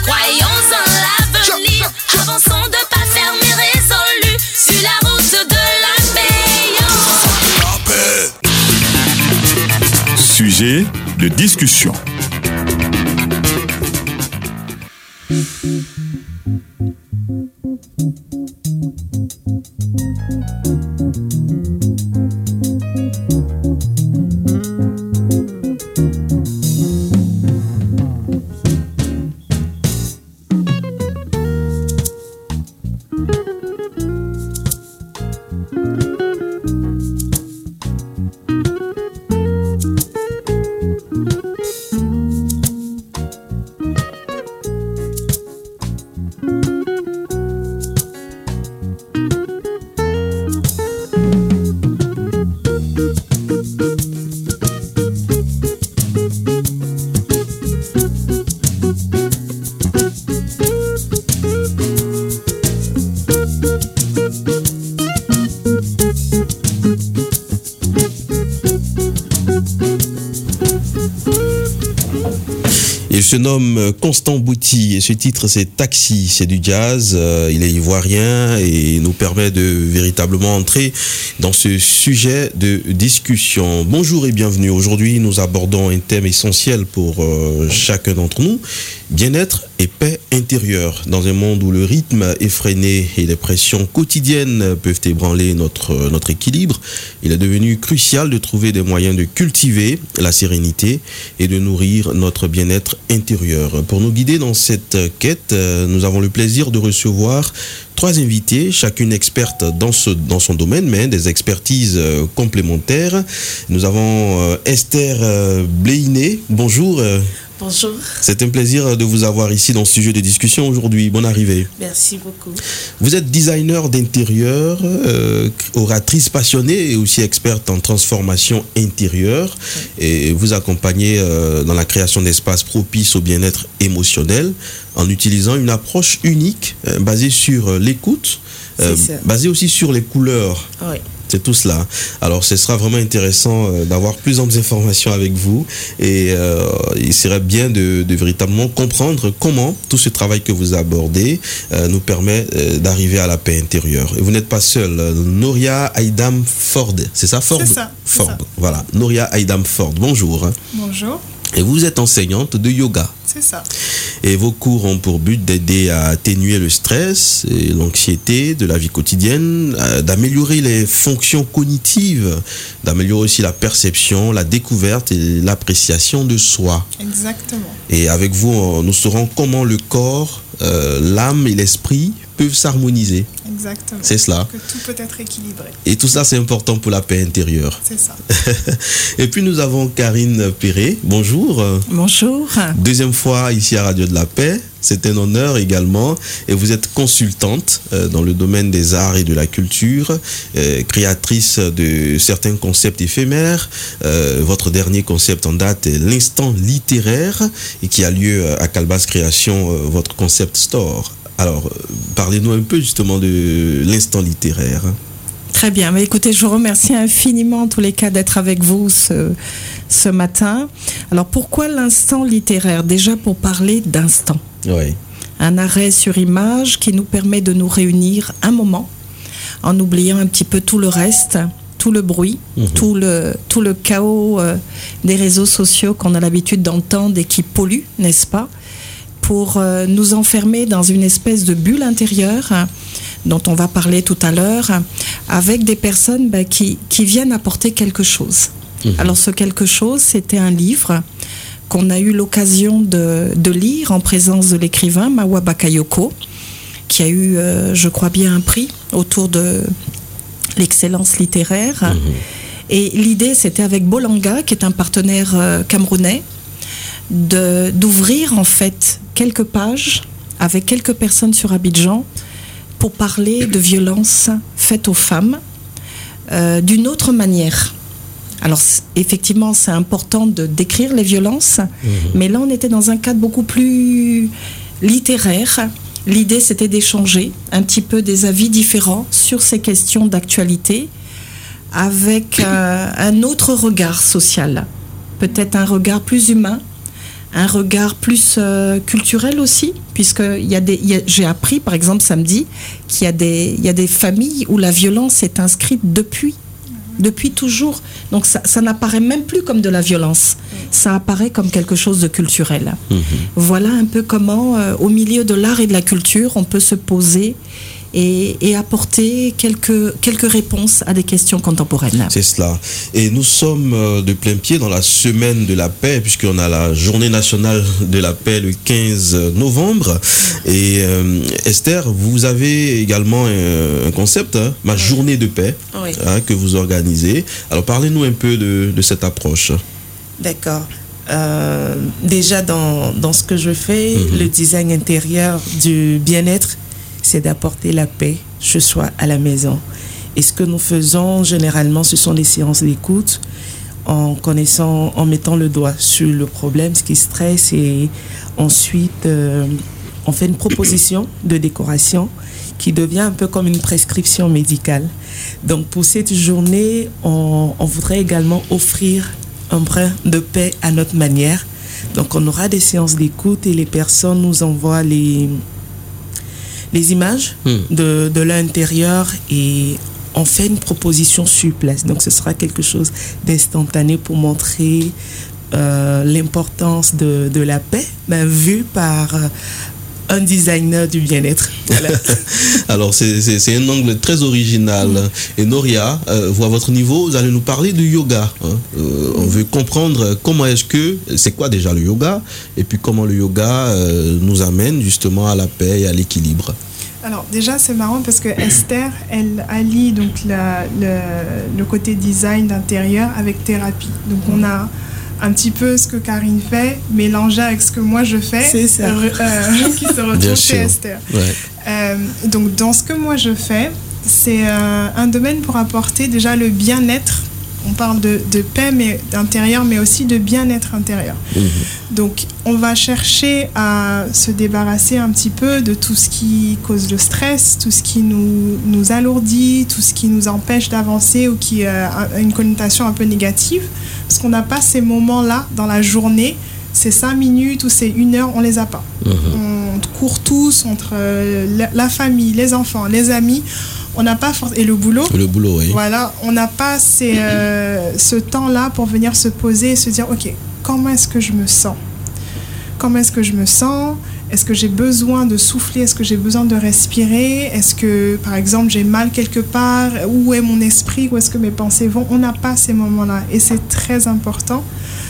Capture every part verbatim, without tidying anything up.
Croyons en l'avenir, avançons de pas fermer résolus sur la route de la paix. Sujet de discussion. Il se nomme Constant Bouty et ce titre c'est Taxi, c'est du jazz, euh, il est ivoirien et il nous permet de véritablement entrer dans ce sujet de discussion. Bonjour et bienvenue. Aujourd'hui nous abordons un thème essentiel pour euh, chacun d'entre nous, bien-être et paix intérieure. Dans un monde où le rythme effréné et les pressions quotidiennes peuvent ébranler notre, notre équilibre, il est devenu crucial de trouver des moyens de cultiver la sérénité et de nourrir notre bien-être intérieur. Pour nous guider dans cette quête, nous avons le plaisir de recevoir trois invités, chacune experte dans, ce, dans son domaine, mais des expertises complémentaires. Nous avons Esther Bléiné. Bonjour. Bonjour. C'est un plaisir de vous avoir ici dans ce sujet de discussion aujourd'hui. Bonne arrivée. Merci beaucoup. Vous êtes designer d'intérieur, euh, oratrice passionnée et aussi experte en transformation intérieure. Oui. Et vous accompagnez euh, dans la création d'espaces propices au bien-être émotionnel en utilisant une approche unique euh, basée sur euh, l'écoute, euh, basée aussi sur les couleurs. Oui. C'est tout cela. Alors, ce sera vraiment intéressant euh, d'avoir plus d'informations avec vous et euh, il serait bien de, de véritablement comprendre comment tout ce travail que vous abordez euh, nous permet euh, d'arriver à la paix intérieure. Et vous n'êtes pas seul. Nouria Aïdam Ford, c'est ça, Ford? C'est ça. C'est Ford. ça. Voilà. Nouria Aïdam Ford. Bonjour. Bonjour. Et vous êtes enseignante de yoga. C'est ça. Et vos cours ont pour but d'aider à atténuer le stress et l'anxiété de la vie quotidienne, d'améliorer les fonctions cognitives, d'améliorer aussi la perception, la découverte et l'appréciation de soi. Exactement. Et avec vous, nous saurons comment le corps, euh, l'âme et l'esprit peuvent s'harmoniser. Exactement. C'est cela. Que tout peut être équilibré. Et tout ça, c'est important pour la paix intérieure. C'est ça. Et puis, nous avons Karine Perret. Bonjour. Bonjour. Deuxième fois ici à Radio de la Paix. C'est un honneur également. Et vous êtes consultante euh, dans le domaine des arts et de la culture, euh, créatrice de certains concepts éphémères. Euh, votre dernier concept en date est l'instant littéraire et qui a lieu à Calbas Création, euh, votre concept store. Alors, parlez-nous un peu justement de l'instant littéraire. Très bien. Mais écoutez, je vous remercie infiniment en tous les cas d'être avec vous ce, ce matin. Alors, pourquoi l'instant littéraire? Déjà pour parler d'instant. Oui. Un arrêt sur image qui nous permet de nous réunir un moment en oubliant un petit peu tout le reste, tout le bruit, mmh. tout, le, tout le chaos euh, des réseaux sociaux qu'on a l'habitude d'entendre et qui polluent, n'est-ce pas? Pour euh, nous enfermer dans une espèce de bulle intérieure hein, dont on va parler tout à l'heure, avec des personnes bah, qui, qui viennent apporter quelque chose. Mmh. Alors ce quelque chose, c'était un livre qu'on a eu l'occasion de, de lire en présence de l'écrivain Mawa Bakayoko, qui a eu, euh, je crois bien, un prix autour de l'excellence littéraire. Mmh. Et l'idée, c'était avec Bolanga, qui est un partenaire euh, camerounais, de, d'ouvrir en fait quelques pages avec quelques personnes sur Abidjan pour parler de violences faites aux femmes euh, d'une autre manière. Alors effectivement, c'est important de décrire les violences, mmh. mais là on était dans un cadre beaucoup plus littéraire. L'idée, c'était d'échanger un petit peu des avis différents sur ces questions d'actualité avec euh, un autre regard social, peut-être un regard plus humain, un regard plus euh, culturel aussi, puisque il y a des, il y a, j'ai appris par exemple samedi qu'il y a des, il y a des familles où la violence est inscrite depuis, depuis toujours. Donc ça, ça n'apparaît même plus comme de la violence, ça apparaît comme quelque chose de culturel. Mmh. Voilà un peu comment, euh, au milieu de l'art et de la culture, on peut se poser Et, et apporter quelques, quelques réponses à des questions contemporaines. C'est cela. Et nous sommes de plein pied dans la semaine de la paix, puisqu'on a la journée nationale de la paix le quinze novembre. Et euh, Esther, vous avez également un, un concept, hein, ma oui. journée de paix, oui. hein, que vous organisez. Alors parlez-nous un peu de, de cette approche. D'accord. Euh, déjà dans, dans ce que je fais, mm-hmm. le design intérieur du bien-être, c'est d'apporter la paix, ce soit à la maison. Et ce que nous faisons généralement, ce sont des séances d'écoute en connaissant, en mettant le doigt sur le problème, ce qui stresse, et ensuite euh, on fait une proposition de décoration qui devient un peu comme une prescription médicale. Donc pour cette journée, on, on voudrait également offrir un brin de paix à notre manière. Donc on aura des séances d'écoute et les personnes nous envoient les les images mmh. de, de l'intérieur et on fait une proposition sur place. Donc ce sera quelque chose d'instantané pour montrer euh, l'importance de, de la paix, ben, vue par euh, un designer du bien-être. Voilà. Alors c'est, c'est, c'est un angle très original. Mmh. Et Noria, euh, vous à votre niveau, vous allez nous parler du yoga. Hein. Euh, on veut comprendre comment est-ce que, c'est quoi déjà le yoga, et puis comment le yoga euh, nous amène justement à la paix et à l'équilibre. Alors déjà c'est marrant parce que Esther, elle allie donc la, le, le côté design d'intérieur avec thérapie. Donc on a un petit peu ce que Karine fait, mélangé avec ce que moi je fais, c'est ça. Euh, euh, qui se retrouve chez Esther. Ouais. Euh, donc dans ce que moi je fais, c'est euh, un domaine pour apporter déjà le bien-être. On parle de, de paix mais, d'intérieur, mais aussi de bien-être intérieur. Mmh. Donc, on va chercher à se débarrasser un petit peu de tout ce qui cause le stress, tout ce qui nous, nous alourdit, tout ce qui nous empêche d'avancer ou qui a une connotation un peu négative. Parce qu'on n'a pas ces moments-là dans la journée. Ces cinq minutes ou ces une heure, on les a pas. Mmh. On court tous entre la, la famille, les enfants, les amis. On n'a pas for- et le boulot. Le boulot, oui. Voilà, on n'a pas ces, euh, ce temps-là pour venir se poser et se dire, ok, comment est-ce que je me sens ? Comment est-ce que je me sens ? Est-ce que j'ai besoin de souffler ? Est-ce que j'ai besoin de respirer ? Est-ce que, par exemple, j'ai mal quelque part ? Où est mon esprit ? Où est-ce que mes pensées vont ? On n'a pas ces moments-là. Et c'est très important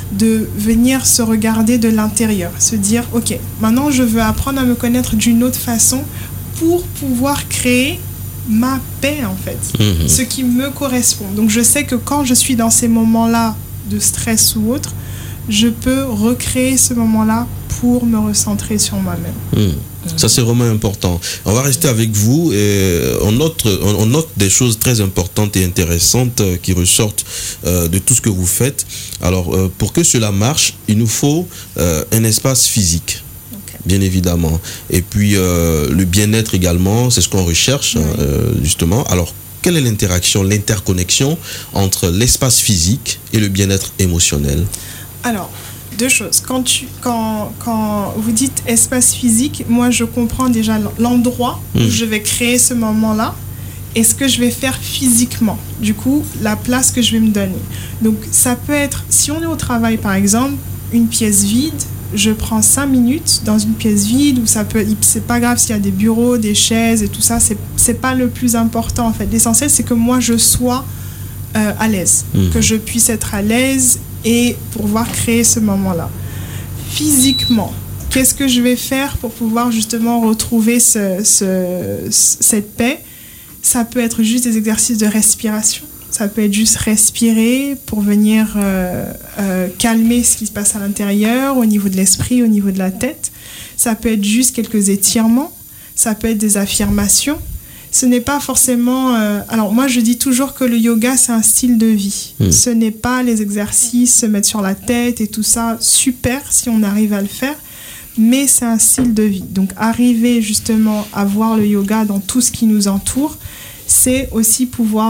de venir se regarder de l'intérieur. Se dire, ok, maintenant je veux apprendre à me connaître d'une autre façon pour pouvoir créer ma paix en fait, mmh. ce qui me correspond. Donc je sais que quand je suis dans ces moments-là de stress ou autre, je peux recréer ce moment-là pour me recentrer sur moi-même. Mmh. Ça c'est vraiment important. On va rester avec vous et on note, on note des choses très importantes et intéressantes qui ressortent euh, de tout ce que vous faites. Alors euh, pour que cela marche, il nous faut euh, un espace physique. Bien évidemment. Et puis euh, le bien-être également, c'est ce qu'on recherche oui. euh, justement. Alors, quelle est l'interaction, l'interconnexion entre l'espace physique et le bien-être émotionnel ? Alors, deux choses. Quand, tu, quand, quand vous dites espace physique, moi je comprends déjà l'endroit mmh. où je vais créer ce moment-là et ce que je vais faire physiquement. Du coup, la place que je vais me donner. Donc, ça peut être, si on est au travail par exemple, une pièce vide, je prends cinq minutes dans une pièce vide où ça peut, c'est pas grave s'il y a des bureaux, des chaises et tout ça, c'est, c'est pas le plus important en fait. L'essentiel c'est que moi je sois euh, à l'aise, mmh. que je puisse être à l'aise et pouvoir créer ce moment-là. Physiquement, qu'est-ce que je vais faire pour pouvoir justement retrouver ce, ce, cette paix ? Ça peut être juste des exercices de respiration. Ça peut être juste respirer pour venir euh, euh, calmer ce qui se passe à l'intérieur, au niveau de l'esprit, au niveau de la tête. Ça peut être juste quelques étirements. Ça peut être des affirmations. Ce n'est pas forcément... Euh, alors moi, je dis toujours que le yoga, c'est un style de vie. Mmh. Ce n'est pas les exercices, se mettre sur la tête et tout ça. Super si on arrive à le faire. Mais c'est un style de vie. Donc arriver justement à voir le yoga dans tout ce qui nous entoure, c'est aussi pouvoir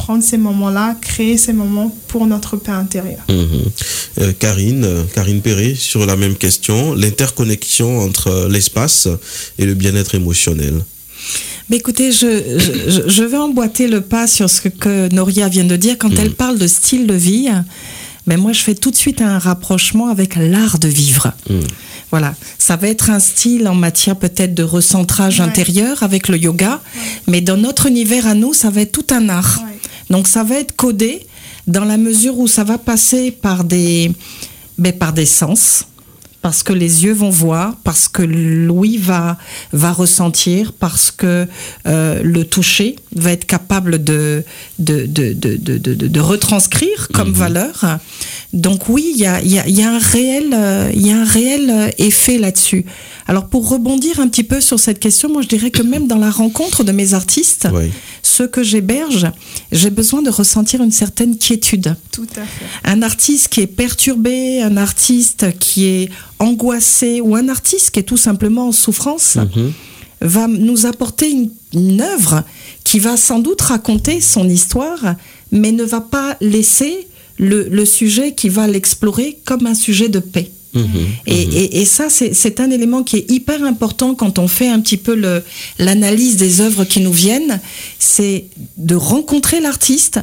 prendre ces moments-là, créer ces moments pour notre paix intérieure. Mmh. Euh, Karine, euh, Karine Perret, sur la même question, l'interconnexion entre l'espace et le bien-être émotionnel. Mais écoutez, je, je, je vais emboîter le pas sur ce que Noria vient de dire. Quand mmh. elle parle de style de vie, mais moi je fais tout de suite un rapprochement avec l'art de vivre. Mmh. Voilà, ça va être un style en matière peut-être de recentrage ouais. intérieur avec le yoga, ouais. mais dans notre univers à nous, ça va être tout un art. Ouais. Donc ça va être codé dans la mesure où ça va passer par des, ben, par des sens, parce que les yeux vont voir, parce que l'ouïe va, va ressentir, parce que euh, le toucher va être capable de, de, de, de, de, de, de retranscrire comme mmh. valeur. Donc oui, il y a, y a, y a un réel, euh, y a un réel effet là-dessus. Alors pour rebondir un petit peu sur cette question, moi je dirais que même dans la rencontre de mes artistes, oui. ceux que j'héberge, j'ai besoin de ressentir une certaine quiétude. Tout à fait. Un artiste qui est perturbé, un artiste qui est angoissé ou un artiste qui est tout simplement en souffrance mmh. va nous apporter une, une œuvre qui va sans doute raconter son histoire, mais ne va pas laisser le, le sujet qui va l'explorer comme un sujet de paix. Mmh, et, mmh. et, et ça, c'est, c'est un élément qui est hyper important quand on fait un petit peu le, l'analyse des œuvres qui nous viennent, c'est de rencontrer l'artiste.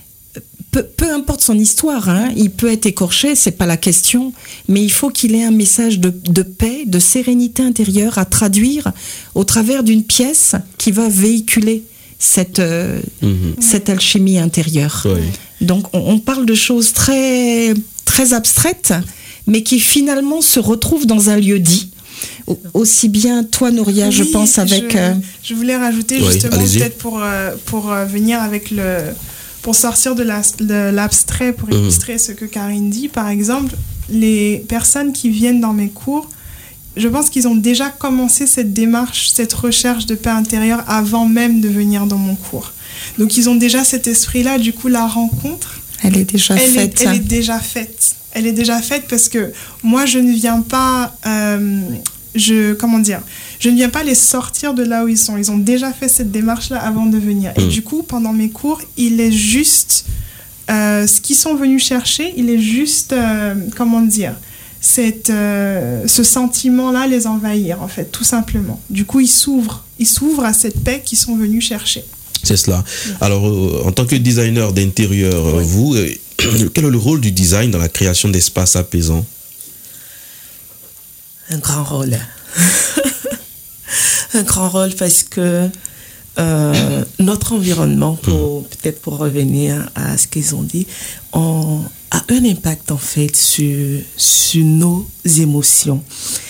Peu, peu importe son histoire, hein, il peut être écorché, c'est pas la question, mais il faut qu'il ait un message de, de paix, de sérénité intérieure à traduire au travers d'une pièce qui va véhiculer cette, euh, mmh. cette alchimie intérieure. Oui. Donc on, on parle de choses très, très abstraites, mais qui finalement se retrouvent dans un lieu dit. Aussi bien toi, Noria, oui, je pense avec... Je, euh... je voulais rajouter oui, justement allez-y. peut-être pour, euh, pour euh, venir avec le... Pour sortir de, la, de l'abstrait, pour illustrer mmh. ce que Karine dit, par exemple, les personnes qui viennent dans mes cours, je pense qu'ils ont déjà commencé cette démarche, cette recherche de paix intérieure avant même de venir dans mon cours. Donc ils ont déjà cet esprit-là, du coup la rencontre, elle est déjà elle faite. Est, elle est déjà faite. Elle est déjà faite parce que moi je ne viens pas, euh, je, comment dire, je ne viens pas les sortir de là où ils sont. Ils ont déjà fait cette démarche-là avant de venir. Mmh. Et du coup, pendant mes cours, il est juste, euh, ce qu'ils sont venus chercher, il est juste, euh, comment dire, cette, euh, ce sentiment-là les envahir, en fait, tout simplement. Du coup, ils s'ouvrent, ils s'ouvrent à cette paix qu'ils sont venus chercher. C'est cela. Oui. Alors, euh, en tant que designer d'intérieur, oui. vous, euh, quel est le rôle du design dans la création d'espaces apaisants ? Un grand rôle. Un grand rôle parce que euh, notre environnement, pour, mmh. peut-être pour revenir à ce qu'ils ont dit, on a un impact en fait sur, sur nos émotions.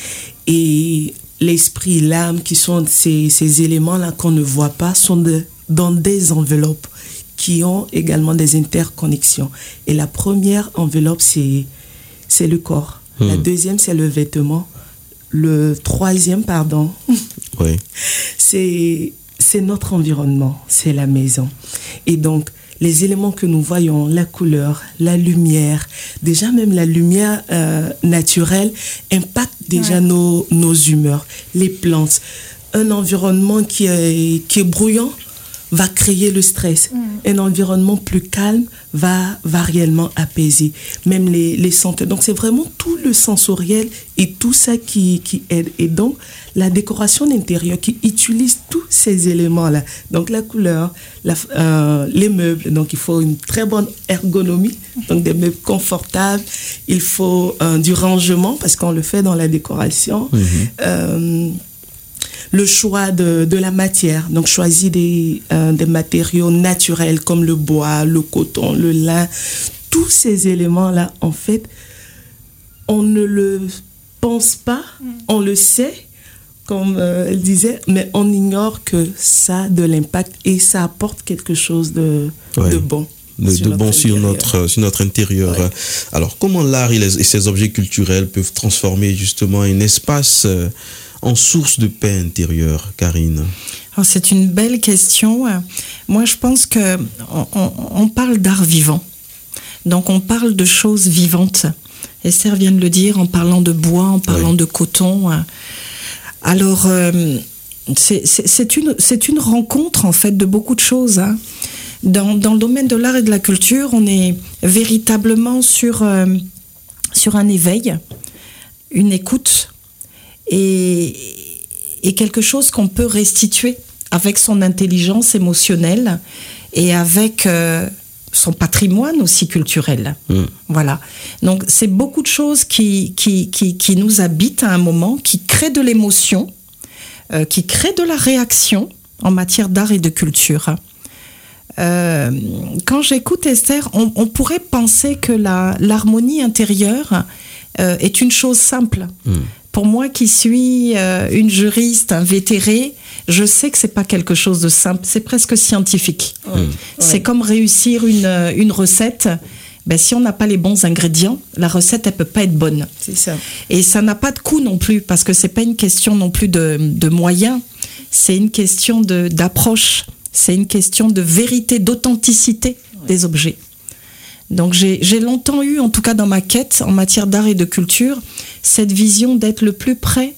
Et l'esprit, l'âme, qui sont ces, ces éléments-là qu'on ne voit pas, sont de, dans des enveloppes qui ont également des interconnexions. Et la première enveloppe, c'est, c'est le corps. Mmh. La deuxième, c'est le vêtement. Le troisième, pardon, oui. c'est, c'est notre environnement, c'est la maison. Et donc, les éléments que nous voyons, la couleur, la lumière, déjà même la lumière euh, naturelle impacte déjà ouais. nos, nos humeurs, les plantes. Un environnement qui est, qui est bruyant va créer le stress. Mmh. Un environnement plus calme va, va réellement apaiser. Même les, les senteurs. Donc, c'est vraiment tout le sensoriel et tout ça qui, qui aide. Et donc, la décoration d'intérieur qui utilise tous ces éléments-là. Donc, la couleur, la, euh, les meubles. Donc, il faut une très bonne ergonomie. Donc, des meubles confortables. Il faut euh, du rangement parce qu'on le fait dans la décoration. Mmh. Euh, le choix de, de la matière, donc choisir des, euh, des matériaux naturels comme le bois, le coton, le lin, tous ces éléments-là, en fait, on ne le pense pas, on le sait, comme euh, elle disait, mais on ignore que ça a de l'impact et ça apporte quelque chose de, ouais. de bon. De, de bon sur notre, sur notre intérieur. Ouais. Alors, comment l'art et, les, et ses objets culturels peuvent transformer justement un espace euh, en source de paix intérieure, Karine ? Alors, c'est une belle question. Moi, je pense qu'on on, on parle d'art vivant. Donc, on parle de choses vivantes. Esther vient de le dire en parlant de bois, en parlant oui. de coton. Alors, euh, c'est, c'est, c'est, une, c'est une rencontre, en fait, de beaucoup de choses. Hein. Dans, dans le domaine de l'art et de la culture, on est véritablement sur, euh, sur un éveil, une écoute et, et quelque chose qu'on peut restituer avec son intelligence émotionnelle et avec euh, son patrimoine aussi culturel. Mmh. Voilà. Donc, c'est beaucoup de choses qui, qui, qui, qui nous habitent à un moment, qui créent de l'émotion, euh, qui créent de la réaction en matière d'art et de culture. Euh, quand j'écoute Esther, on, on pourrait penser que la, l'harmonie intérieure euh, est une chose simple. Mmh. Pour moi qui suis euh, une juriste invétérée, je sais que c'est pas quelque chose de simple, c'est presque scientifique. Mmh. C'est ouais. comme réussir une, une recette. Ben, si on n'a pas les bons ingrédients, la recette, elle peut pas être bonne. C'est ça. Et ça n'a pas de coût non plus, parce que c'est pas une question non plus de, de moyens, c'est une question de, d'approche, c'est une question de vérité, d'authenticité ouais. des objets. Donc j'ai, j'ai longtemps eu, en tout cas dans ma quête en matière d'art et de culture, cette vision d'être le plus près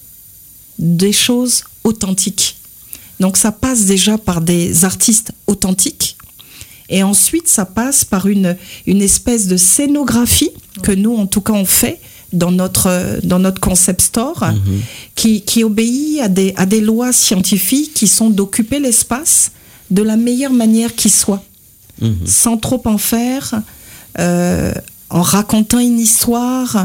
des choses authentiques. Donc ça passe déjà par des artistes authentiques et ensuite ça passe par une, une espèce de scénographie que nous en tout cas on fait dans notre, dans notre concept store mmh. qui, qui obéit à des, à des lois scientifiques qui sont d'occuper l'espace de la meilleure manière qui soit, mmh. sans trop en faire, euh, en racontant une histoire,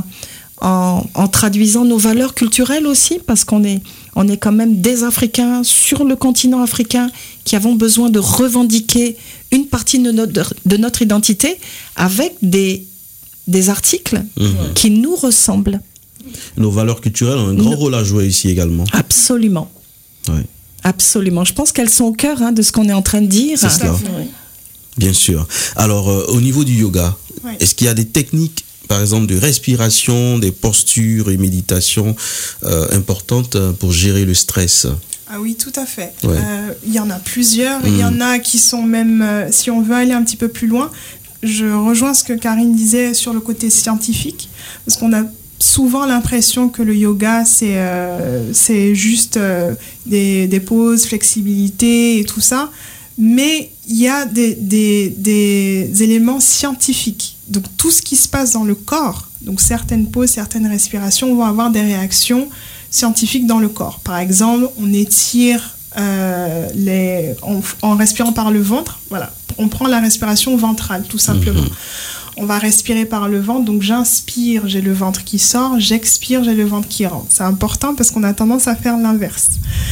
en, en traduisant nos valeurs culturelles aussi, parce qu'on est, on est quand même des Africains sur le continent africain qui avons besoin de revendiquer une partie de notre, de notre identité avec des, des articles mmh. qui nous ressemblent. Nos valeurs culturelles ont un grand Nos... rôle à jouer ici également. Absolument. Oui. Absolument. Je pense qu'elles sont au cœur hein, de ce qu'on est en train de dire. C'est cela. Oui. Bien sûr. Alors, euh, au niveau du yoga, oui. est-ce qu'il y a des techniques, par exemple, de respiration, des postures et méditation euh, importantes pour gérer le stress ? Ah oui, tout à fait. Ouais. Euh, il y en a plusieurs. Mmh. Il y en a qui sont même, euh, si on veut aller un petit peu plus loin, je rejoins ce que Karine disait sur le côté scientifique, parce qu'on a souvent l'impression que le yoga, c'est, euh, c'est juste euh, des, des poses, flexibilité et tout ça. Mais il y a des, des, des éléments scientifiques. Donc, tout ce qui se passe dans le corps, donc certaines poses, certaines respirations vont avoir des réactions scientifiques dans le corps. Par exemple, on étire euh, les, en, en respirant par le ventre. Voilà, on prend la respiration ventrale, tout simplement. Mmh. On va respirer par le ventre, donc j'inspire, j'ai le ventre qui sort, j'expire, j'ai le ventre qui rentre. C'est important parce qu'on a tendance à faire l'inverse.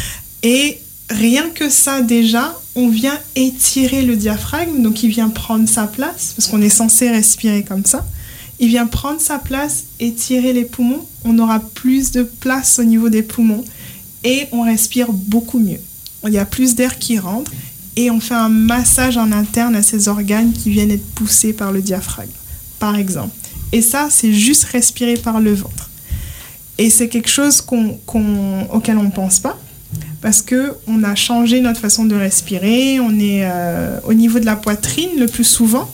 Et rien que ça, déjà, on vient étirer le diaphragme, donc il vient prendre sa place, parce qu'on est censé respirer comme ça. Il vient prendre sa place, étirer les poumons. On aura plus de place au niveau des poumons et on respire beaucoup mieux. Il y a plus d'air qui rentre. Et on fait un massage en interne à ces organes qui viennent être poussés par le diaphragme, par exemple. Et ça, c'est juste respirer par le ventre. Et c'est quelque chose qu'on, qu'on, auquel on ne pense pas, parce qu'on a changé notre façon de respirer. On est euh, au niveau de la poitrine le plus souvent,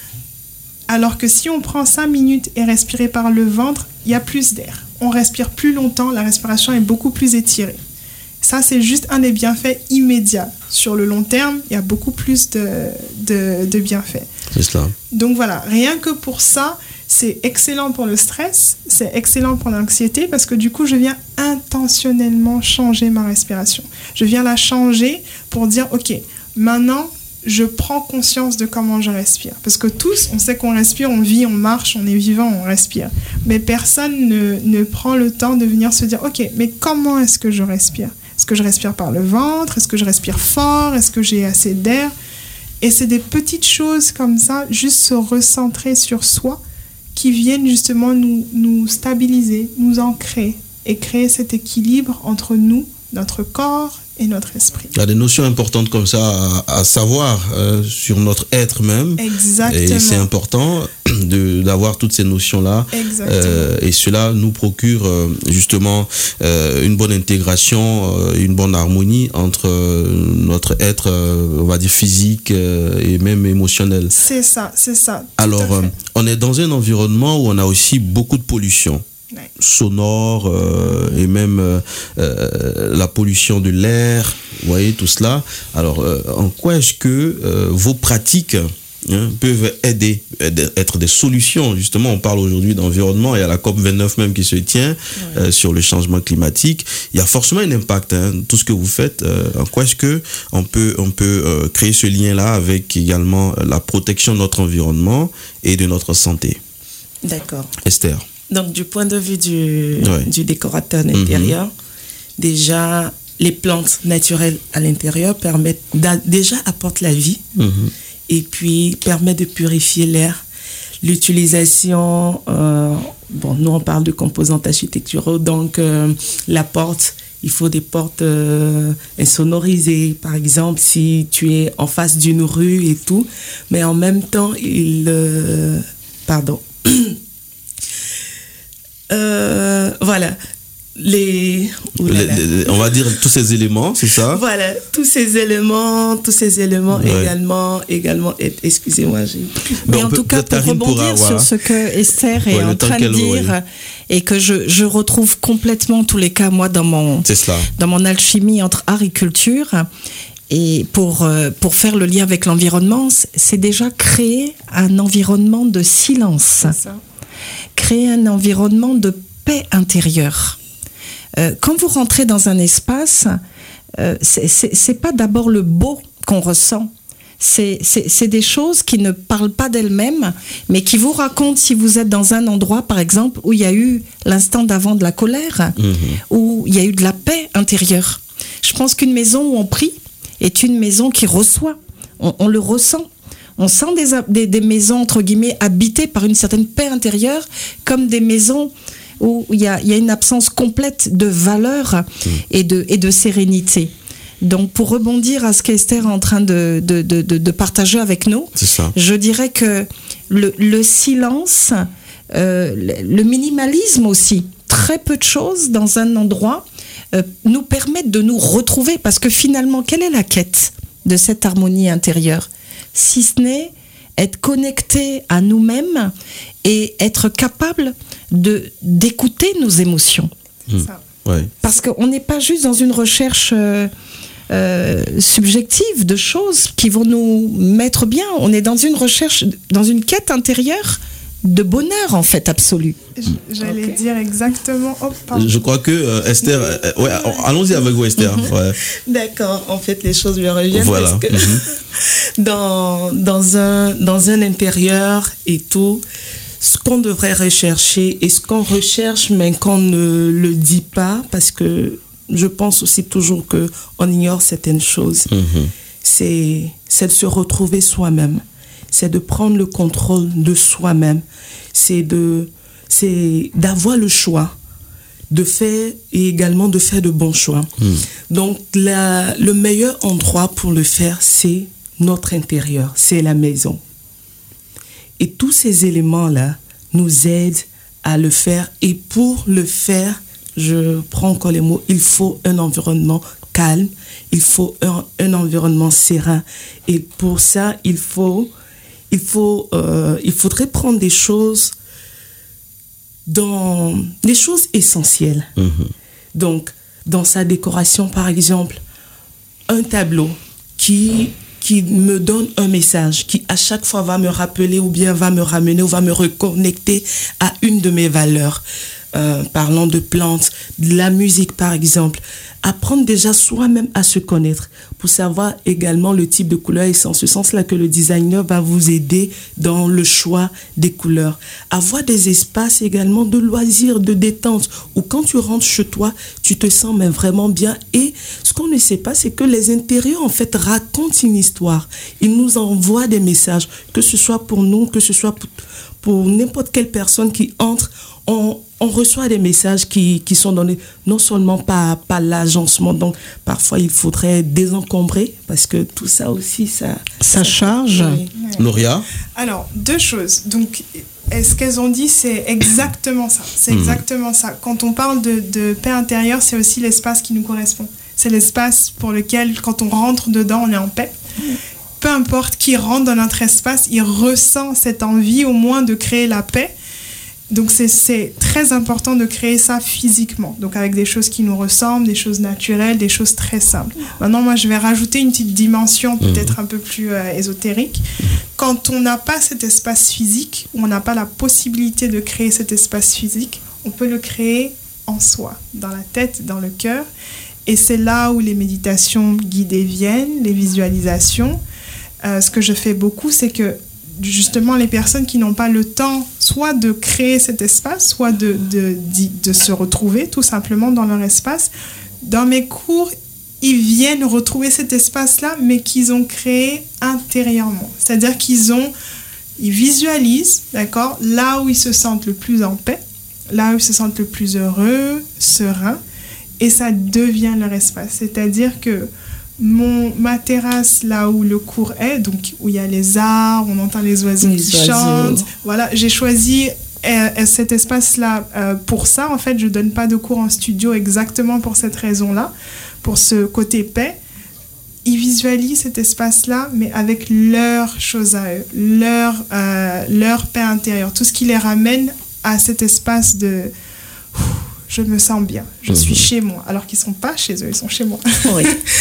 alors que si on prend cinq minutes et respirer par le ventre, il y a plus d'air. On respire plus longtemps, la respiration est beaucoup plus étirée. Ça, c'est juste un des bienfaits immédiats. Sur le long terme, il y a beaucoup plus de, de, de bienfaits. C'est cela. Donc voilà, rien que pour ça, c'est excellent pour le stress, c'est excellent pour l'anxiété, parce que du coup, je viens intentionnellement changer ma respiration. Je viens la changer pour dire, OK, maintenant, je prends conscience de comment je respire. Parce que tous, on sait qu'on respire, on vit, on marche, on est vivant, on respire. Mais personne ne, ne prend le temps de venir se dire, OK, mais comment est-ce que je respire ? Est-ce que je respire par le ventre ? Est-ce que je respire fort ? Est-ce que j'ai assez d'air ? Et c'est des petites choses comme ça, juste se recentrer sur soi, qui viennent justement nous, nous stabiliser, nous ancrer et créer cet équilibre entre nous, notre corps et notre esprit. Il y a des notions importantes comme ça à, à savoir euh, sur notre être même. Exactement. Et c'est important de, d'avoir toutes ces notions-là. Exactement. Euh, et cela nous procure euh, justement euh, une bonne intégration, euh, une bonne harmonie entre euh, notre être, euh, on va dire, physique euh, et même émotionnel. C'est ça, c'est ça. Alors, euh, on est dans un environnement où on a aussi beaucoup de pollution. Sonore euh, et même euh, euh, la pollution de l'air, Vous voyez tout cela. Alors, euh, en quoi est-ce que euh, vos pratiques hein, peuvent aider, aider, être des solutions? Justement, on parle aujourd'hui d'environnement et à la COP vingt-neuf même qui se tient ouais. euh, sur le changement climatique. Il y a forcément un impact. Hein, tout ce que vous faites. Euh, en quoi est-ce que on peut, on peut euh, créer ce lien-là avec également la protection de notre environnement et de notre santé? D'accord. Esther. Donc, du point de vue du, ouais. du décorateur d'intérieur, mm-hmm. déjà, les plantes naturelles à l'intérieur permettent, déjà apportent la vie. Mm-hmm. Et puis permet de purifier l'air. L'utilisation, euh, bon, nous on parle de composantes architecturaux, donc euh, la porte, il faut des portes euh, insonorisées, par exemple, si tu es en face d'une rue et tout, mais en même temps, il, euh, pardon, euh, voilà. Les, les, les, on va dire tous ces éléments, c'est ça? Voilà, tous ces éléments, tous ces éléments ouais. également, également, excusez-moi. J'ai... Mais en tout cas, pour rebondir pourra, sur voilà. ce que Esther est ouais, en train de dire ouais. et que je, je retrouve complètement en tous les cas, moi, dans mon, dans mon alchimie entre art et culture, et pour, pour faire le lien avec l'environnement, c'est déjà créer un environnement de silence, créer un environnement de paix intérieure. Euh, quand vous rentrez dans un espace, euh, c'est, c'est, c'est pas d'abord le beau qu'on ressent. C'est, c'est, c'est des choses qui ne parlent pas d'elles-mêmes, mais qui vous racontent si vous êtes dans un endroit, par exemple, où il y a eu l'instant d'avant de la colère, mmh. où il y a eu de la paix intérieure. Je pense qu'une maison où on prie est une maison qui reçoit. On, on le ressent. On sent des, des, des maisons, entre guillemets, habitées par une certaine paix intérieure, comme des maisons où il y a, y a une absence complète de valeur mmh. et, de, et de sérénité. Donc, pour rebondir à ce qu'Esther est en train de, de, de, de partager avec nous, c'est ça. Je dirais que le, le silence, euh, le minimalisme aussi, très peu de choses dans un endroit, euh, nous permettent de nous retrouver. Parce que finalement, quelle est la quête de cette harmonie intérieure ? Si ce n'est être connecté à nous-mêmes et être capable de, d'écouter nos émotions. Mmh. Ouais. Parce qu'on n'est pas juste dans une recherche euh, euh, subjective de choses qui vont nous mettre bien. On est dans une recherche, dans une quête intérieure de bonheur, en fait, absolu. J'allais okay. dire exactement... Oh, je crois que euh, Esther... Euh, ouais, allons-y avec vous, Esther. Mm-hmm. Ouais. D'accord. En fait, les choses lui reviennent voilà. parce que mm-hmm. dans, dans, un, dans un intérieur et tout, ce qu'on devrait rechercher et ce qu'on recherche, mais qu'on ne le dit pas, parce que je pense aussi toujours qu'on ignore certaines choses, mm-hmm. c'est, c'est de se retrouver soi-même. C'est de prendre le contrôle de soi-même. C'est, de, c'est d'avoir le choix de faire et également de faire de bons choix. Mmh. Donc, la, le meilleur endroit pour le faire, c'est notre intérieur, c'est la maison. Et tous ces éléments-là nous aident à le faire. Et pour le faire, je prends encore les mots, il faut un environnement calme, il faut un, un environnement serein. Et pour ça, il faut... Il, faut, euh, il faudrait prendre des choses, dans, des choses essentielles. Mmh. Donc, dans sa décoration, par exemple, un tableau qui, qui me donne un message, qui à chaque fois va me rappeler ou bien va me ramener ou va me reconnecter à une de mes valeurs. Euh, parlant de plantes, de la musique par exemple, apprendre déjà soi-même à se connaître pour savoir également le type de couleur, et c'est en ce sens-là que le designer va vous aider dans le choix des couleurs. Avoir des espaces également de loisirs, de détente, où quand tu rentres chez toi, tu te sens mais vraiment bien. Et ce qu'on ne sait pas, c'est que les intérieurs en fait racontent une histoire. Ils nous envoient des messages, que ce soit pour nous, que ce soit pour, pour n'importe quelle personne qui entre. On, on reçoit des messages qui, qui sont donnés non seulement par, par l'agencement, donc parfois il faudrait désencombrer parce que tout ça aussi, ça... Ça, ça charge. Oui. Lauria ? Alors, deux choses. Donc, ce qu'elles ont dit, c'est exactement ça. C'est mmh. exactement ça. Quand on parle de, de paix intérieure, c'est aussi l'espace qui nous correspond. C'est l'espace pour lequel, quand on rentre dedans, on est en paix. Mmh. Peu importe qui rentre dans notre espace, il ressent cette envie au moins de créer la paix. Donc c'est, c'est très important de créer ça physiquement, donc avec des choses qui nous ressemblent, des choses naturelles, des choses très simples. Maintenant, moi, je vais rajouter une petite dimension peut-être un peu plus euh, ésotérique. Quand on n'a pas cet espace physique, ou on n'a pas la possibilité de créer cet espace physique, on peut le créer en soi, dans la tête, dans le cœur. Et c'est là où les méditations guidées viennent, les visualisations. Euh, ce que je fais beaucoup, c'est que justement les personnes qui n'ont pas le temps soit de créer cet espace, soit de, de, de, de se retrouver tout simplement dans leur espace. Dans mes cours, ils viennent retrouver cet espace-là, mais qu'ils ont créé intérieurement. C'est-à-dire qu'ils ont, ils visualisent, d'accord, là où ils se sentent le plus en paix, là où ils se sentent le plus heureux, sereins, et ça devient leur espace. C'est-à-dire que Mon, ma terrasse, là où le cours est, donc où il y a les arbres, on entend les oiseaux les qui oiseaux. chantent. Voilà, j'ai choisi euh, cet espace-là euh, pour ça. En fait, je ne donne pas de cours en studio exactement pour cette raison-là, pour ce côté paix. Ils visualisent cet espace-là, mais avec leurs choses à eux, leur, euh, leur paix intérieure, tout ce qui les ramène à cet espace de... Je me sens bien, je mmh. suis chez moi, alors qu'ils ne sont pas chez eux, ils sont chez moi. Oui,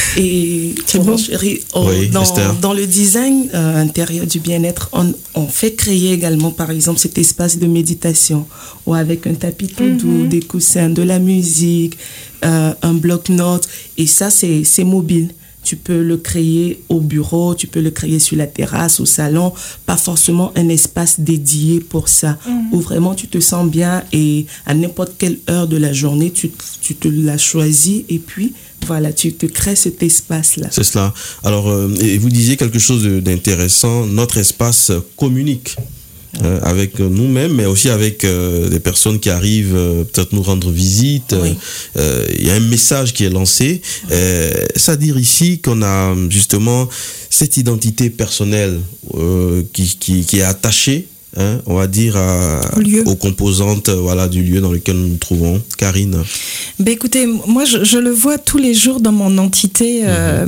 et c'est bon, bon. Chérie, oh, Oui, dans, Esther. dans le design euh, intérieur du bien-être, on, on fait créer également, par exemple, cet espace de méditation, ou avec un tapis tout Mmh. doux, des coussins, de la musique, euh, un bloc-notes, et ça, c'est, c'est mobile. Tu peux le créer au bureau, tu peux le créer sur la terrasse, au salon, pas forcément un espace dédié pour ça, mmh. où vraiment tu te sens bien et à n'importe quelle heure de la journée, tu, tu te l'as choisi et puis voilà, tu te crées cet espace-là. C'est cela. Alors, euh, et vous disiez quelque chose de- d'intéressant, notre espace communique. Euh, avec nous-mêmes, mais aussi avec euh, des personnes qui arrivent euh, peut-être nous rendre visite. Oui. Euh, il y a un message qui est lancé. Euh, c'est-à-dire ici qu'on a justement cette identité personnelle euh, qui, qui, qui est attachée, hein, on va dire, à, Au lieu. aux composantes euh, voilà, du lieu dans lequel nous nous trouvons. Karine. Ben écoutez, moi je, je le vois tous les jours dans mon entité euh,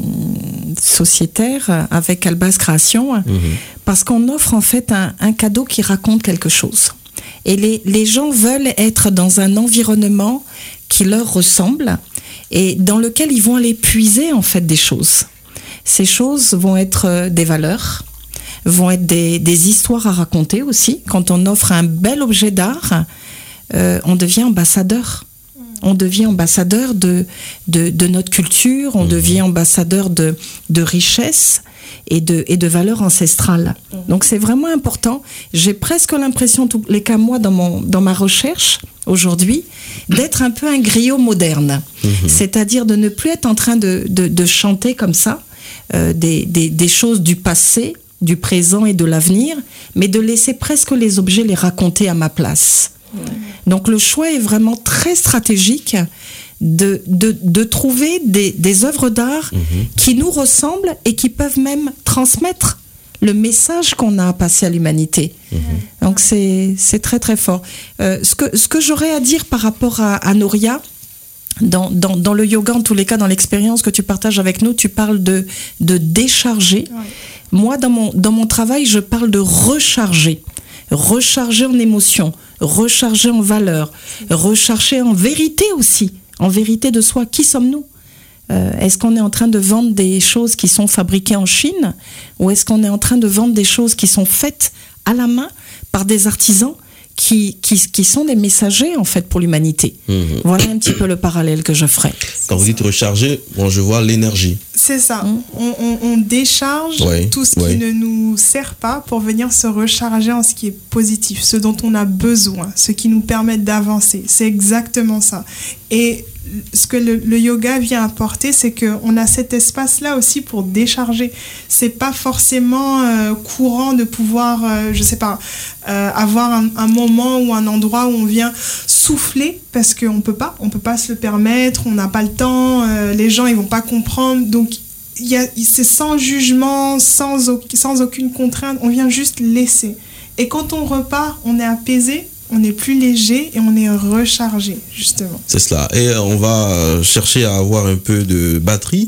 sociétaire avec Albaz Création, Mhm. parce qu'on offre en fait un, un cadeau qui raconte quelque chose. Et les, les gens veulent être dans un environnement qui leur ressemble et dans lequel ils vont aller puiser en fait des choses. Ces choses vont être euh, des valeurs, vont être des, des histoires à raconter aussi. Quand on offre un bel objet d'art, euh, on devient ambassadeur. On devient ambassadeur de, de, de notre culture, on mmh. devient ambassadeur de, de richesse et de, et de valeurs ancestrales. Mmh. Donc c'est vraiment important. J'ai presque l'impression, tous les cas moi, dans, mon, dans ma recherche aujourd'hui, d'être un peu un griot moderne. Mmh. C'est-à-dire de ne plus être en train de, de, de chanter comme ça euh, des, des, des choses du passé, du présent et de l'avenir, mais de laisser presque les objets les raconter à ma place. Donc le choix est vraiment très stratégique de, de, de trouver des, des œuvres d'art mmh. qui nous ressemblent et qui peuvent même transmettre le message qu'on a à passer à l'humanité. Mmh. Donc c'est, c'est très très fort. Euh, ce que, ce que j'aurais à dire par rapport à, à Nouria, dans, dans, dans le yoga, en tous les cas, dans l'expérience que tu partages avec nous, tu parles de, de décharger. Ouais. Moi, dans mon, dans mon travail, je parle de recharger. Recharger en émotions, recharger en valeurs, recharger en vérité aussi, en vérité de soi. Qui sommes-nous ? euh, Est-ce qu'on est en train de vendre des choses qui sont fabriquées en Chine ou est-ce qu'on est en train de vendre des choses qui sont faites à la main par des artisans qui, qui, qui sont des messagers en fait pour l'humanité. Mmh. Voilà un petit peu le parallèle que je ferai. Quand vous dites recharger, bon, je vois l'énergie. C'est ça. Mmh. On, on, on décharge ouais, tout ce ouais. qui ne nous sert pas pour venir se recharger en ce qui est positif, ce dont on a besoin, ce qui nous permet d'avancer. C'est exactement ça. Et ce que le, le yoga vient apporter, c'est qu'on a cet espace-là aussi pour décharger. C'est pas forcément euh, courant de pouvoir, euh, je sais pas, euh, avoir un, un moment ou un endroit où on vient souffler parce qu'on peut pas, on peut pas se le permettre, on n'a pas le temps, euh, les gens ils vont pas comprendre. Donc il y a, c'est sans jugement, sans, sans aucune contrainte, on vient juste laisser. Et quand on repart, on est apaisé. On est plus léger et on est rechargé, justement. C'est cela. Et on va chercher à avoir un peu de batterie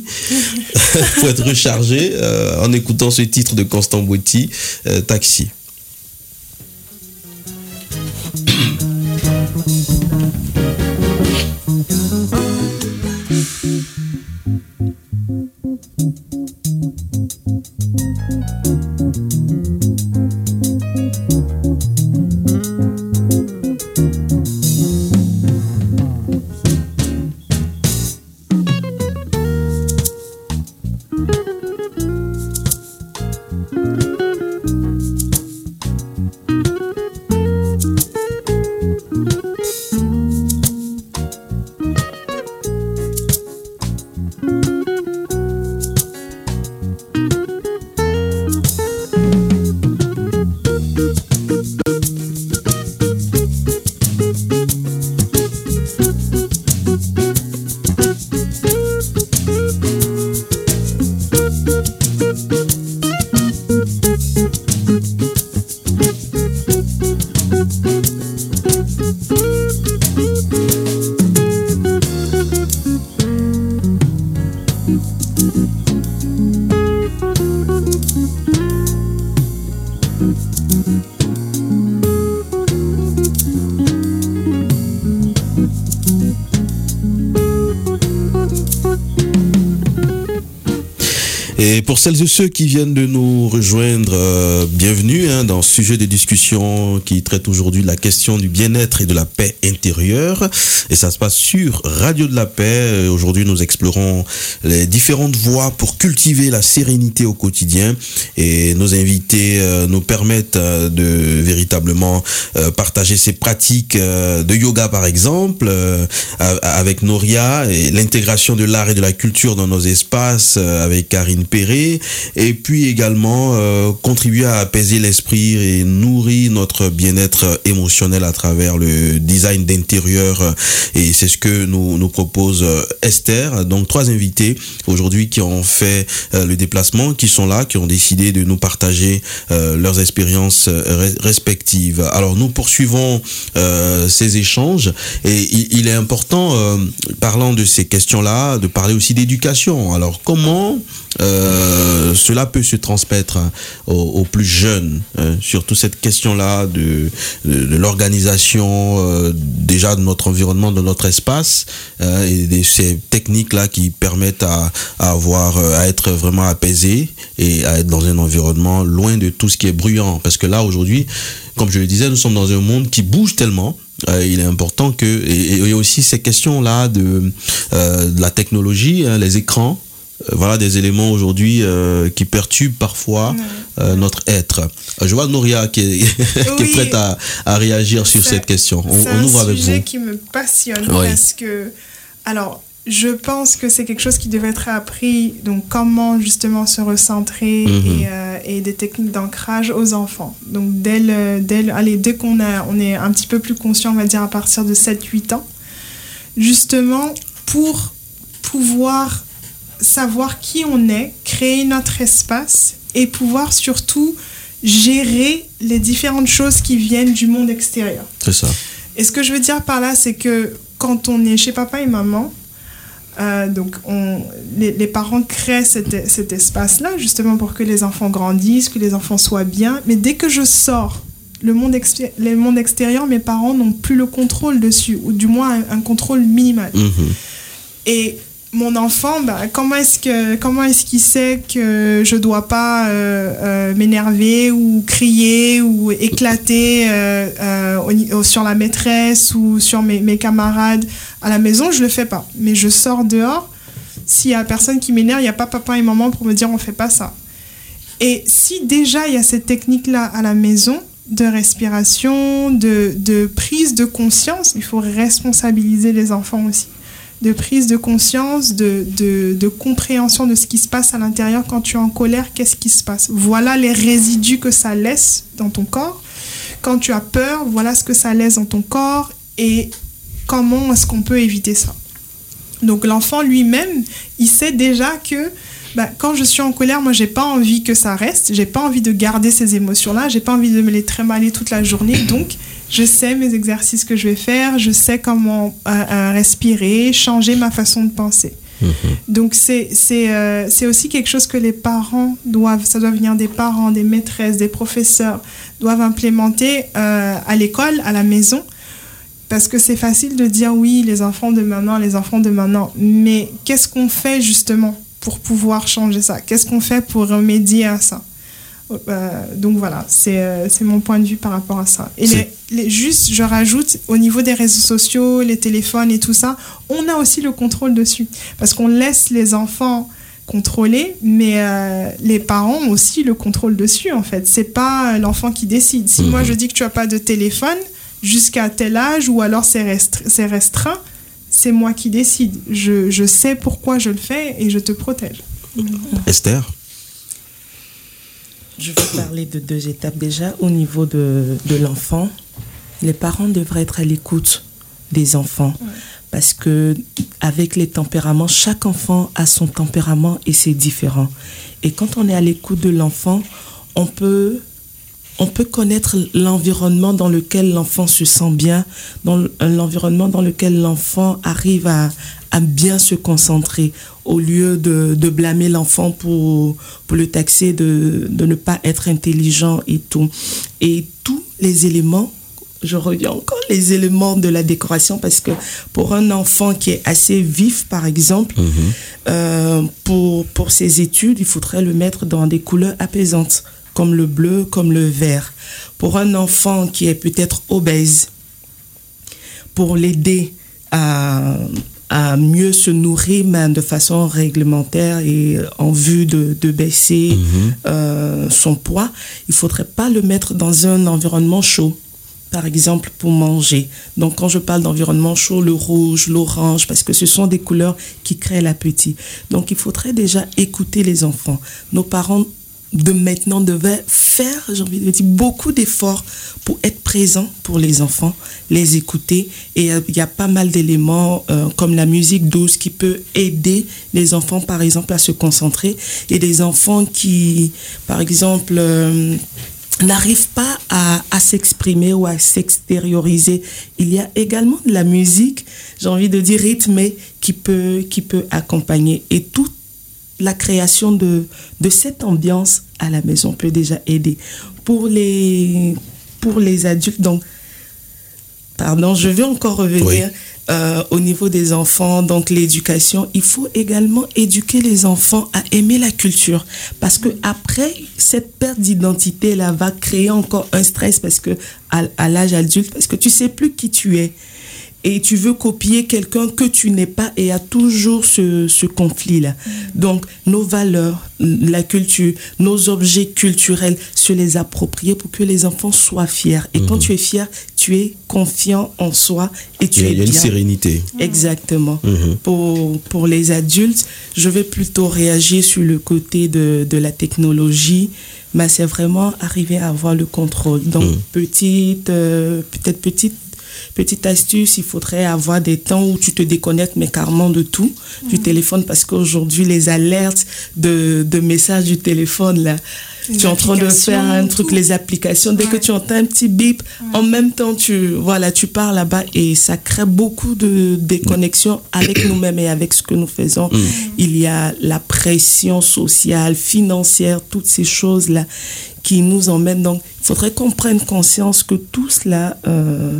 pour être rechargé euh, en écoutant ce titre de Constant Boity, euh, Taxi. Et pour celles et ceux qui viennent de nous rejoindre, euh, bienvenue hein, dans ce sujet de discussion qui traite aujourd'hui de la question du bien-être et de la paix intérieure. Et ça se passe sur Radio de la Paix. Aujourd'hui, nous explorons les différentes voies pour cultiver la sérénité au quotidien. Et nos invités euh, nous permettent euh, de véritablement euh, partager ces pratiques euh, de yoga, par exemple, euh, avec Noria, et l'intégration de l'art et de la culture dans nos espaces euh, avec Karine Perret, et puis également euh, contribuer à apaiser l'esprit et nourrir notre bien-être émotionnel à travers le design d'intérieur, et c'est ce que nous nous propose Esther. Donc trois invités aujourd'hui qui ont fait euh, le déplacement, qui sont là, qui ont décidé de nous partager euh, leurs expériences euh, respectives. Alors nous poursuivons euh, ces échanges, et il, il est important, euh, parlant de ces questions-là, de parler aussi d'éducation. Alors comment Euh, cela peut se transmettre hein, aux, aux plus jeunes, hein, surtout cette question-là de, de, de l'organisation euh, déjà de notre environnement, de notre espace, euh, et de ces techniques-là qui permettent à, à avoir, à être vraiment apaisé et à être dans un environnement loin de tout ce qui est bruyant. Parce que là, aujourd'hui, comme je le disais, nous sommes dans un monde qui bouge tellement. Euh, il est important que, et, et aussi ces questions-là de, euh, de la technologie, hein, les écrans, voilà des éléments aujourd'hui euh, qui perturbent parfois euh, notre être. Je vois Noria qui est, qui oui, est prête à, à réagir sur cette question. On, on ouvre avec vous. C'est un sujet qui me passionne oui. parce que, alors, je pense que c'est quelque chose qui devrait être appris, donc comment justement se recentrer mm-hmm. et, euh, et des techniques d'ancrage aux enfants. Donc dès, le, dès, le, allez, dès qu'on a, on est un petit peu plus conscient, on va dire à partir de sept huit ans, justement pour pouvoir savoir qui on est, créer notre espace et pouvoir surtout gérer les différentes choses qui viennent du monde extérieur. C'est ça. Et ce que je veux dire par là, c'est que quand on est chez papa et maman, euh, donc on, les, les parents créent cet, cet espace-là justement pour que les enfants grandissent, que les enfants soient bien. Mais dès que je sors le monde, exté- le monde extérieur, mes parents n'ont plus le contrôle dessus, ou du moins un, un contrôle minimal. Mmh. Et mon enfant, bah, comment est-ce que comment est-ce qu'il sait que je dois pas euh, euh, m'énerver ou crier ou éclater euh, euh, au, sur la maîtresse ou sur mes, mes camarades à la maison? Je le fais pas, mais je sors dehors. S'il y a personne qui m'énerve, il y a pas papa et maman pour me dire on fait pas ça. Et si déjà il y a cette technique là à la maison de respiration, de de prise de conscience, il faut responsabiliser les enfants aussi. De prise de conscience, de, de, de compréhension de ce qui se passe à l'intérieur. Quand tu es en colère, qu'est-ce qui se passe? Voilà les résidus que ça laisse dans ton corps. Quand tu as peur, voilà ce que ça laisse dans ton corps et comment est-ce qu'on peut éviter ça. Donc l'enfant lui-même, il sait déjà que bah, quand je suis en colère, moi j'ai pas envie que ça reste, j'ai pas envie de garder ces émotions-là, j'ai pas envie de me les trémaller toute la journée, donc je sais mes exercices que je vais faire, je sais comment euh, euh, respirer, changer ma façon de penser. Mmh. Donc c'est, c'est, euh, c'est aussi quelque chose que les parents doivent, ça doit venir des parents, des maîtresses, des professeurs, doivent implémenter euh, à l'école, à la maison, parce que c'est facile de dire oui, les enfants de maintenant, les enfants de maintenant, mais qu'est-ce qu'on fait justement pour pouvoir changer ça? Qu'est-ce qu'on fait pour remédier à ça? Euh, donc voilà, c'est, euh, c'est mon point de vue par rapport à ça. Et les, les, juste, je rajoute, au niveau des réseaux sociaux, les téléphones et tout ça, on a aussi le contrôle dessus. Parce qu'on laisse les enfants contrôler, mais euh, les parents ont aussi le contrôle dessus, en fait. C'est pas l'enfant qui décide. Si mmh. moi je dis que tu as pas de téléphone jusqu'à tel âge, ou alors c'est, restr- c'est restreint, c'est moi qui décide. Je, je sais pourquoi je le fais et je te protège. Mmh. Esther? Je vais parler de deux étapes. Déjà, au niveau de, de l'enfant, les parents devraient être à l'écoute des enfants. Ouais. Parce que avec les tempéraments, chaque enfant a son tempérament et c'est différent. Et quand on est à l'écoute de l'enfant, on peut, on peut connaître l'environnement dans lequel l'enfant se sent bien, dans l'environnement dans lequel l'enfant arrive à, à bien se concentrer, au lieu de, de blâmer l'enfant pour, pour le taxer de, de ne pas être intelligent et tout. Et tous les éléments, je reviens encore les éléments de la décoration, parce que pour un enfant qui est assez vif, par exemple, mmh. euh, pour, pour ses études, il faudrait le mettre dans des couleurs apaisantes, comme le bleu, comme le vert. Pour un enfant qui est peut-être obèse, pour l'aider à, à mieux se nourrir, mais de façon réglementaire et en vue de, de baisser mmh. euh, son poids, il ne faudrait pas le mettre dans un environnement chaud, par exemple, pour manger. Donc, quand je parle d'environnement chaud, le rouge, l'orange, parce que ce sont des couleurs qui créent l'appétit. Donc, il faudrait déjà écouter les enfants. Nos parents de maintenant devaient faire, j'ai envie de dire, beaucoup d'efforts pour être présents pour les enfants, les écouter. Et il y a pas mal d'éléments euh, comme la musique douce qui peut aider les enfants, par exemple, à se concentrer. Et des enfants qui, par exemple, euh, n'arrivent pas à, à s'exprimer ou à s'extérioriser. Il y a également de la musique, j'ai envie de dire rythmée, qui peut, qui peut accompagner. Et toute la création de, de cette ambiance à la maison peut déjà aider. Pour les, pour les adultes, donc, pardon, je vais encore revenir. Oui. Euh, au niveau des enfants, donc l'éducation, il faut également éduquer les enfants à aimer la culture, parce que après cette perte d'identité là va créer encore un stress, parce que à, à l'âge adulte, parce que tu sais plus qui tu es et tu veux copier quelqu'un que tu n'es pas, et il y a toujours ce, ce conflit là. Donc nos valeurs, la culture, nos objets culturels, se les approprier pour que les enfants soient fiers. Et mmh. quand tu es fier, tu es confiant en soi et tu il y a, es bien. Il y a une sérénité. Exactement. Mmh. Pour, pour les adultes, je vais plutôt réagir sur le côté de, de la technologie, mais c'est vraiment arriver à avoir le contrôle. Donc, mmh. petite, euh, peut-être petite Petite astuce, il faudrait avoir des temps où tu te déconnectes, mais carrément de tout, mmh. du téléphone, parce qu'aujourd'hui, les alertes de, de messages du téléphone, là, les tu es en train de faire un truc, tout. Les applications, dès ouais. que tu entends un petit bip, ouais. en même temps, tu, voilà, tu pars là-bas, et ça crée beaucoup de déconnexion avec nous-mêmes et avec ce que nous faisons. Mmh. Il y a la pression sociale, financière, toutes ces choses-là qui nous emmènent. Donc, il faudrait qu'on prenne conscience que tout cela euh,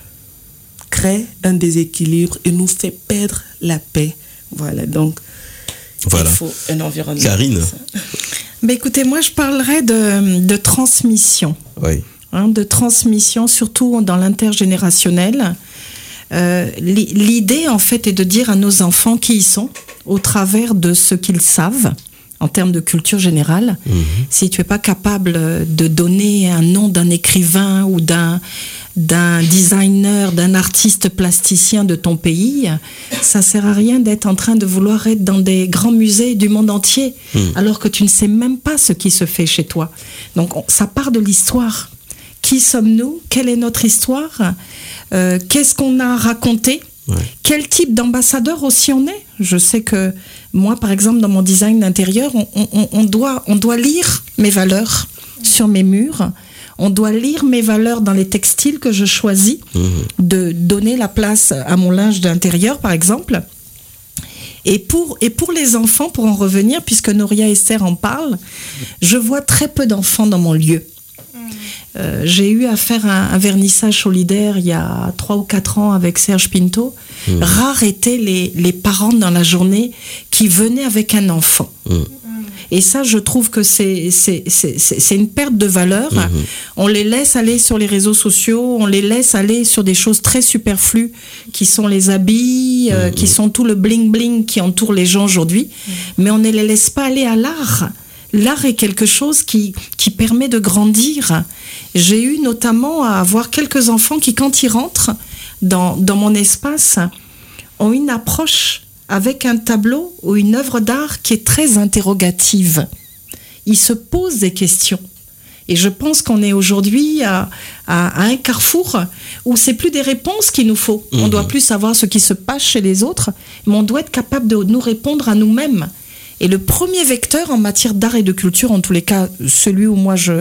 crée un déséquilibre et nous fait perdre la paix. Voilà, donc voilà. Il faut un environnement. Karine. Mais écoutez, moi je parlerais de, de transmission. Oui. Hein, de transmission, surtout dans l'intergénérationnel. Euh, l'idée en fait est de dire à nos enfants qui ils sont au travers de ce qu'ils savent en termes de culture générale. Mmh. Si tu n'es pas capable de donner un nom d'un écrivain ou d'un, d'un designer, d'un artiste plasticien de ton pays, ça ne sert à rien d'être en train de vouloir être dans des grands musées du monde entier, mmh. alors que tu ne sais même pas ce qui se fait chez toi. Donc on, ça part de l'histoire. Qui sommes-nous ? Quelle est notre histoire ? euh, Qu'est-ce qu'on a raconté ? Ouais. Quel type d'ambassadeur aussi on est ? Je sais que moi, par exemple, dans mon design d'intérieur, on, on, on, doit, on doit lire mes valeurs sur mes murs. On doit lire mes valeurs dans les textiles que je choisis, mmh. de donner la place à mon linge d'intérieur, par exemple. Et pour, et pour les enfants, pour en revenir, puisque Nouria Esther en parle, je vois très peu d'enfants dans mon lieu. Euh, j'ai eu à faire un, un vernissage solidaire il y a trois ou quatre ans avec Serge Pinto. Mmh. Rares étaient les, les parents dans la journée qui venaient avec un enfant. Mmh. Et ça, je trouve que c'est, c'est, c'est, c'est, c'est une perte de valeur. Mmh. On les laisse aller sur les réseaux sociaux, on les laisse aller sur des choses très superflues, qui sont les habits, euh, mmh. qui sont tout le bling-bling qui entoure les gens aujourd'hui. Mmh. Mais on ne les laisse pas aller à l'art. L'art est quelque chose qui, qui permet de grandir. J'ai eu notamment à avoir quelques enfants qui, quand ils rentrent dans, dans mon espace, ont une approche avec un tableau ou une œuvre d'art qui est très interrogative. Ils se posent des questions. Et je pense qu'on est aujourd'hui à, à, à un carrefour où c'est plus des réponses qu'il nous faut. Mmh. On doit plus savoir ce qui se passe chez les autres, mais on doit être capable de nous répondre à nous-mêmes. Et le premier vecteur en matière d'art et de culture, en tous les cas, celui où moi je,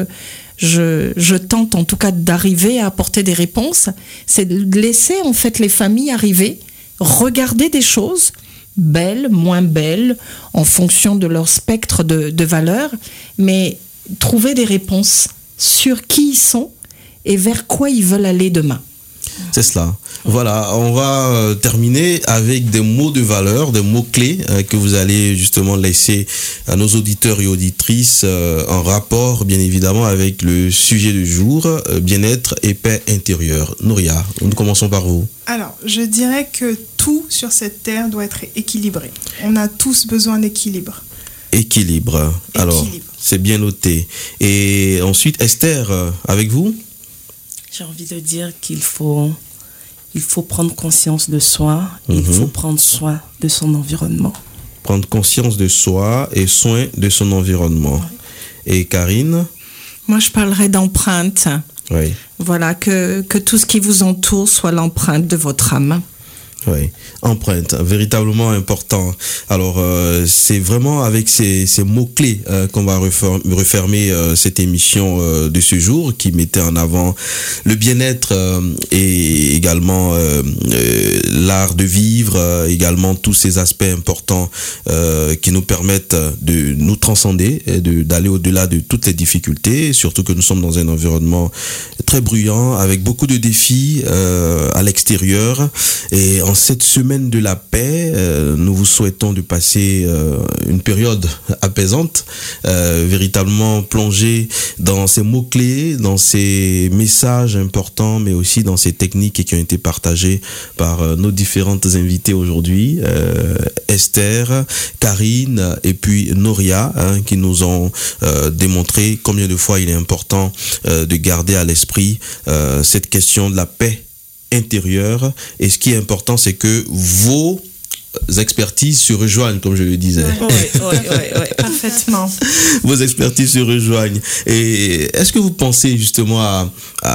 je, je tente en tout cas d'arriver à apporter des réponses, c'est de laisser en fait les familles arriver, regarder des choses, belles, moins belles, en fonction de leur spectre de, de valeurs, mais trouver des réponses sur qui ils sont et vers quoi ils veulent aller demain. C'est cela. Voilà, on va euh, terminer avec des mots de valeur, des mots-clés euh, que vous allez justement laisser à nos auditeurs et auditrices euh, en rapport, bien évidemment, avec le sujet du jour, euh, bien-être et paix intérieure. Nouria, nous commençons par vous. Alors, je dirais que tout sur cette terre doit être équilibré. On a tous besoin d'équilibre. Équilibre. Alors, Équilibre. C'est bien noté. Et ensuite, Esther, euh, avec vous ? J'ai envie de dire qu'il faut, il faut prendre conscience de soi, et Mm-hmm. il faut prendre soin de son environnement. Prendre conscience de soi et soin de son environnement. Ouais. Et Karine ? Moi, je parlerai d'empreinte. Oui. Voilà, que, que tout ce qui vous entoure soit l'empreinte de votre âme. Oui, empreinte, véritablement important. Alors, euh, c'est vraiment avec ces, ces mots-clés euh, qu'on va refer- refermer euh, cette émission euh, de ce jour qui mettait en avant le bien-être euh, et également euh, euh, l'art de vivre, euh, également tous ces aspects importants euh, qui nous permettent de nous transcender et de, d'aller au-delà de toutes les difficultés, surtout que nous sommes dans un environnement très bruyant, avec beaucoup de défis euh, à l'extérieur. Et en cette semaine de la paix, euh, nous vous souhaitons de passer euh, une période apaisante, euh, véritablement plongée dans ces mots-clés, dans ces messages importants, mais aussi dans ces techniques qui ont été partagées par euh, nos différentes invitées aujourd'hui, euh, Esther, Karine et puis Nouria, hein, qui nous ont euh, démontré combien de fois il est important euh, de garder à l'esprit euh, cette question de la paix intérieure. Et ce qui est important, c'est que vos expertises se rejoignent, comme je le disais. Oui, oui, oui, oui. Parfaitement. Vos expertises se rejoignent. Et est-ce que vous pensez justement à,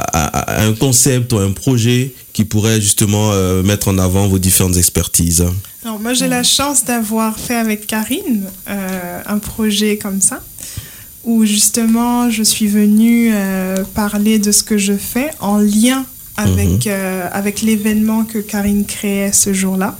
à, à un concept ou un projet qui pourrait justement euh, mettre en avant vos différentes expertises ? Alors, moi, j'ai la chance d'avoir fait avec Karine euh, un projet comme ça, où justement, je suis venue euh, parler de ce que je fais en lien avec, mmh. euh, avec l'événement que Karine créait ce jour-là.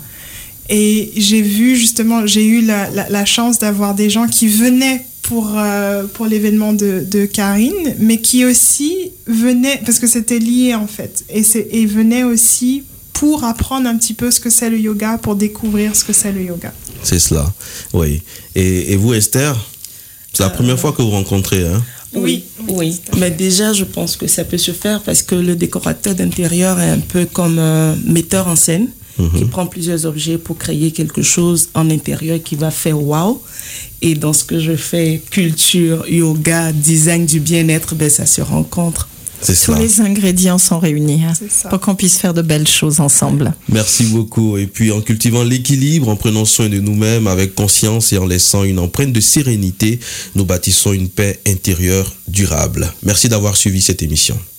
Et j'ai vu justement, j'ai eu la, la, la chance d'avoir des gens qui venaient pour, euh, pour l'événement de, de Karine, mais qui aussi venaient, parce que c'était lié en fait, et, c'est, et venaient aussi pour apprendre un petit peu ce que c'est le yoga, pour découvrir ce que c'est le yoga. C'est cela, oui. Et, et vous, Esther, c'est la euh... première fois que vous rencontrez, hein ? Oui, oui. Mais déjà, je pense que ça peut se faire parce que le décorateur d'intérieur est un peu comme un metteur en scène mmh. qui prend plusieurs objets pour créer quelque chose en intérieur qui va faire wow. Et dans ce que je fais, culture, yoga, design du bien-être, ben ça se rencontre. C'est Tous ça. les ingrédients sont réunis hein, C'est ça. pour qu'on puisse faire de belles choses ensemble. Merci beaucoup. Et puis en cultivant l'équilibre, en prenant soin de nous-mêmes avec conscience et en laissant une empreinte de sérénité, nous bâtissons une paix intérieure durable. Merci d'avoir suivi cette émission.